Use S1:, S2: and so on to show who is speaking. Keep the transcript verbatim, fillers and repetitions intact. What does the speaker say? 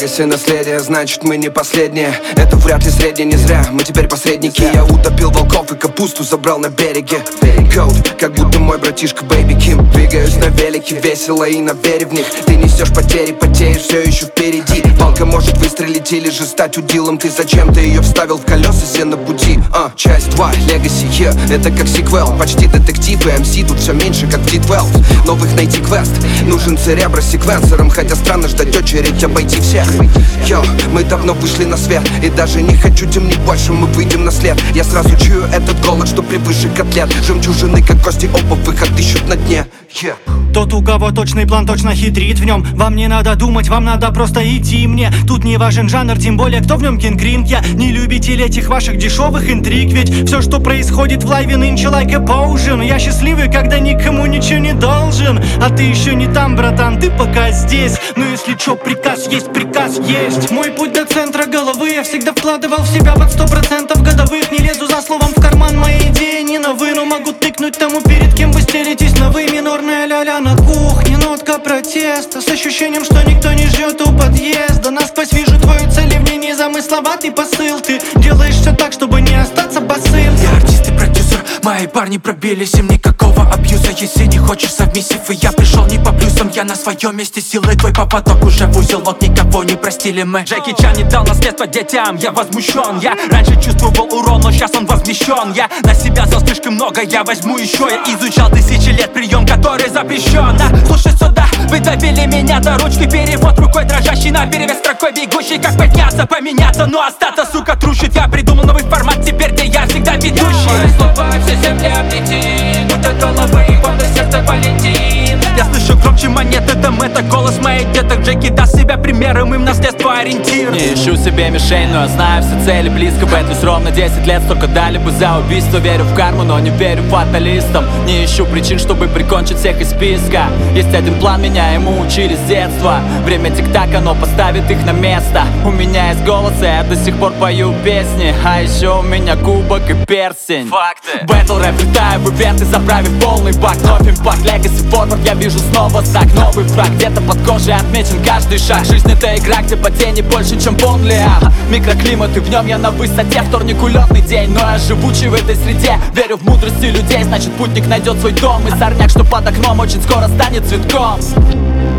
S1: Легаси, наследие, значит мы не последние. Это вряд ли среднее, не зря, мы теперь посредники. Я утопил волков и капусту забрал на береге. Code, как будто мой братишка Baby Kim. Двигаюсь на велике, весело и на вере в них. Ты несешь потери, потеешь, все еще впереди. Палка может выстрелить или же стать удилом. Ты зачем-то ее вставил в колеса, все на пути. uh, Часть два, Legacy, yeah, это как сиквел. Почти детектив и эм си, тут все меньше, как в ди двенадцать. Новых найти квест, нужен церебро секвенсором. Хотя странно ждать очередь, обойти всех. Йо, мы давно вышли на свет, и даже не хочу темнить больше, мы выйдем на след. Я сразу чую этот голод, что превыше котлет. Жемчужины, как кости, оба выход ищут на дне. yeah.
S2: Тот, у кого точный план, точно хитрит в нем. Вам не надо думать, вам надо просто идти мне. Тут не важен жанр, тем более кто в нем кинг-ринг. Я не любитель этих ваших дешевых интриг. Ведь все, что происходит в лайве нынче, like a potion. Я счастливый, когда никому ничего не должен. А ты еще не там, братан, ты пока здесь. Но если чё, приказ есть, приказ есть. Мой путь до центра головы я всегда вкладывал в себя под сто процентов годовых. Не лезу за словом в карман, мои идеи не новы. Но могу тыкнуть тому, перед кем вы стелитесь на вы. Минорная ля-ля на кухне, нотка протеста. С ощущением, что никто не ждет у подъезда. Насквозь вижу твою цель, и в ней незамысловатый посыл. Ты делаешь все так, чтобы не остаться босым.
S3: Я артист и продюсер, мои парни пробились. Им никакого абьюза, если не хочешь совместив. И я пришел не по плюсам, я на своем месте. Силой твой поводок уже в узелок, никого не простили мы. Джеки Чан не дал наследство детям, я возмущен. Я раньше чувствовал урон, но сейчас он возмещен. Я на себя взял слишком много, я возьму еще. Я изучал тысячи лет прием, который запрещен. А, слушай сюда, вы довели меня до ручки. Перевод рукой дрожащий на перевес строкой бегущий. Как подняться, поменяться, но остаться, сука, трущит. Я придумал новый формат теперь, где я всегда ведущий.
S4: Мои слова все земли облетит. Будь от головы, вот до сердца полетит.
S3: Я слышу громче монеты, там это голос моих деток. Джеки даст себя примером, им наследство ориентир.
S5: Не ищу себе мишень, но я знаю все цели близко. Бэтлюсь ровно десять лет, столько дали бы за убийство. Верю в карму, но не верю фаталистам. Не ищу причин, чтобы прикончить всех из списка. Есть один план, меня ему учили с детства. Время тик-так, оно поставит их на место. У меня есть голос, и я до сих пор пою песни. А еще у меня кубок и перстень.
S3: Факты.
S5: Бэтл рэп, летаю в ивенты, заправив полный бак. Вновь импакт, легаси, форвард, я вижу снова стак. Новый фраг, где-то под кожей отмечен каждый шаг. Жизнь это игра, где потери больше, чем Бонлиан. Микроклимат, и в нем я на высоте. Вторник улетный день, но я живучий в этой среде. Верю в мудрости людей, значит путник найдет свой дом. И сорняк, что под окном, очень скоро станет цветком.